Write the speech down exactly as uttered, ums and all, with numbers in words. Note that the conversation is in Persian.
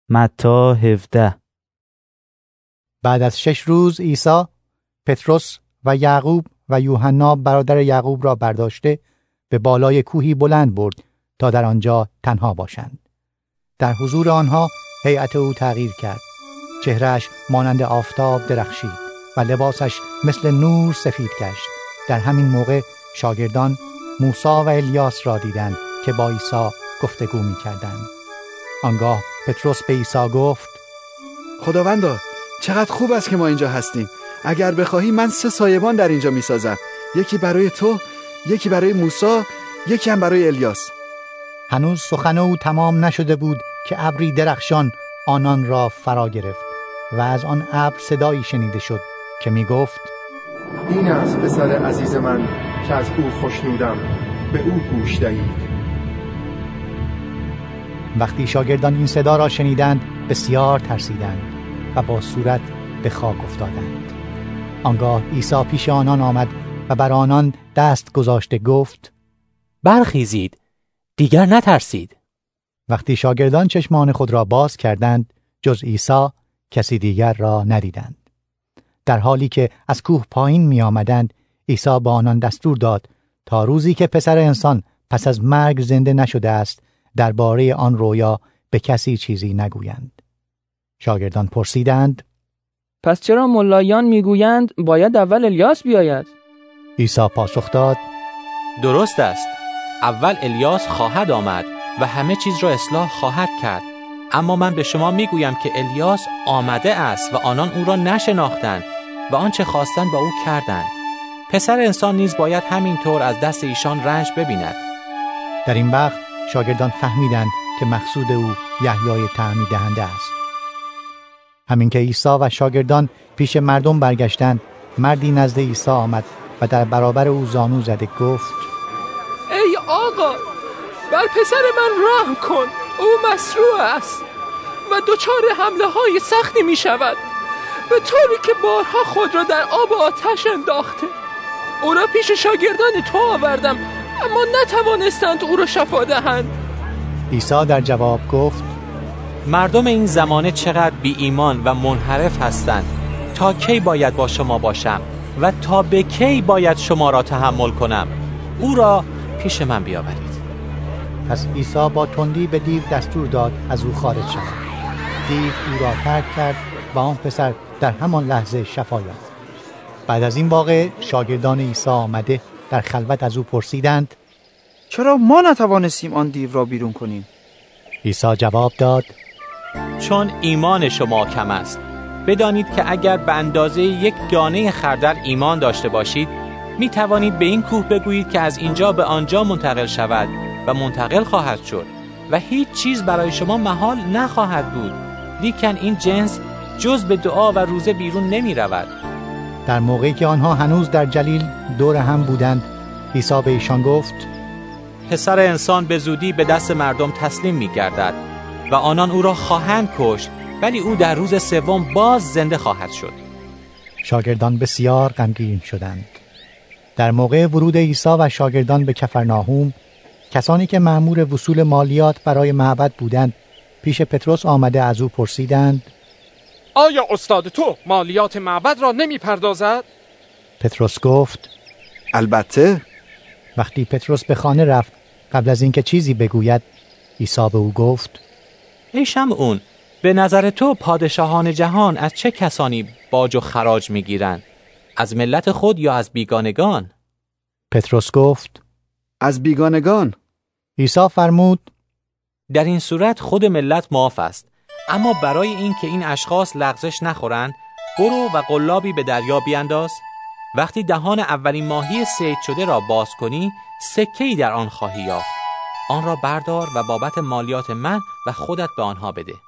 متی هفده. بعد از شش روز عیسی پتروس و یعقوب و یوحنا برادر یعقوب را برداشته به بالای کوهی بلند برد تا در آنجا تنها باشند. در حضور آنها هیئت او تغییر کرد. چهرهش مانند آفتاب درخشید و لباسش مثل نور سفید گشت. در همین موقع شاگردان موسی و الیاس را دیدند که با عیسی گفتگو می‌کردند. آنگاه پتروس به عیسی گفت: خداوندا، چقدر خوب است که ما اینجا هستیم. اگر بخواهی من سه سایبان در اینجا می‌سازم، یکی برای تو، یکی برای موسی، یکی هم برای الیاس. هنوز سخن او تمام نشده بود که ابری درخشان آنان را فرا گرفت و از آن ابر صدایی شنیده شد که می گفت: این است پسر عزیز من که از او خوشنودم، به او گوش دهید. وقتی شاگردان این صدا را شنیدند بسیار ترسیدند و با صورت به خاک افتادند. آنگاه عیسی پیش آنان آمد و بر آنان دست گذاشته گفت: برخیزید، دیگر نترسید. وقتی شاگردان چشمان خود را باز کردند جز عیسی کسی دیگر را ندیدند. در حالی که از کوه پایین می آمدند عیسی با آنان دستور داد تا روزی که پسر انسان پس از مرگ زنده نشده است درباره آن رویا به کسی چیزی نگویند. شاگردان پرسیدند: پس چرا ملایان میگویند باید اول الیاس بیاید؟ عیسی پاسخ داد: درست است، اول الیاس خواهد آمد و همه چیز را اصلاح خواهد کرد. اما من به شما میگویم که الیاس آمده است و آنان او را نشناختند و آنچه خواستند با او کردند. پسر انسان نیز باید همینطور از دست ایشان رنج ببیند. در این وقت شاگردان فهمیدند که مقصود او یحیای تعمید دهنده است. همین که عیسی و شاگردان پیش مردم برگشتند، مردی نزد عیسی آمد و در برابر او زانو زده گفت: ای آقا، بر پسر من رحم کن، او مصروع است و دچار حمله های سختی می شود، به طوری که بارها خود را در آب و آتش انداخته. او را پیش شاگردان تو آوردم اما نتوانستند او را شفا دهند. عیسی در جواب گفت: مردم این زمانه چقدر بی ایمان و منحرف هستند. تا کی باید با شما باشم و تا به کی باید شما را تحمل کنم؟ او را پیش من بیاورید. پس عیسی با تندی به دیو دستور داد از او خارج شود. دیو او را ترک کرد و آن پسر در همان لحظه شفا یافت. بعد از این واقعه شاگردان عیسی آمده در خلوت از او پرسیدند: چرا ما نتوانستیم آن دیو را بیرون کنیم؟ عیسی جواب داد: چون ایمان شما کم است. بدانید که اگر به اندازه یک دانه خردل ایمان داشته باشید، می توانید به این کوه بگویید که از اینجا به آنجا منتقل شود و منتقل خواهد شد و هیچ چیز برای شما محال نخواهد بود. لیکن این جنس جز به دعا و روزه بیرون نمی رود. در موقعی که آنها هنوز در جلیل دور هم بودند عیسی به ایشان گفت: پسر انسان به زودی به دست مردم تسلیم می گردد و آنان او را خواهند کشت، ولی او در روز سوم باز زنده خواهد شد. شاگردان بسیار غمگین شدند. در موقع ورود عیسی و شاگردان به کفرناهوم، کسانی که مأمور وصول مالیات برای معبد بودند پیش پتروس آمده از او پرسیدند: آیا استاد تو مالیات معبد را نمی پردازد؟ پتروس گفت: البته. وقتی پتروس به خانه رفت قبل از اینکه چیزی بگوید عیسی به او گفت: ای شمعون، به نظر تو پادشاهان جهان از چه کسانی باج و خراج میگیرند؟ از ملت خود یا از بیگانگان؟ پتروس گفت: از بیگانگان. عیسی فرمود: در این صورت خود ملت معاف است، اما برای این که این اشخاص لغزش نخورند، برو و قلابی به دریا بیانداز. وقتی دهان اولین ماهی صید شده را باز کنی، سکه‌ای در آن خواهی یافت. آن را بردار و بابت مالیات من و خودت به آنها بده.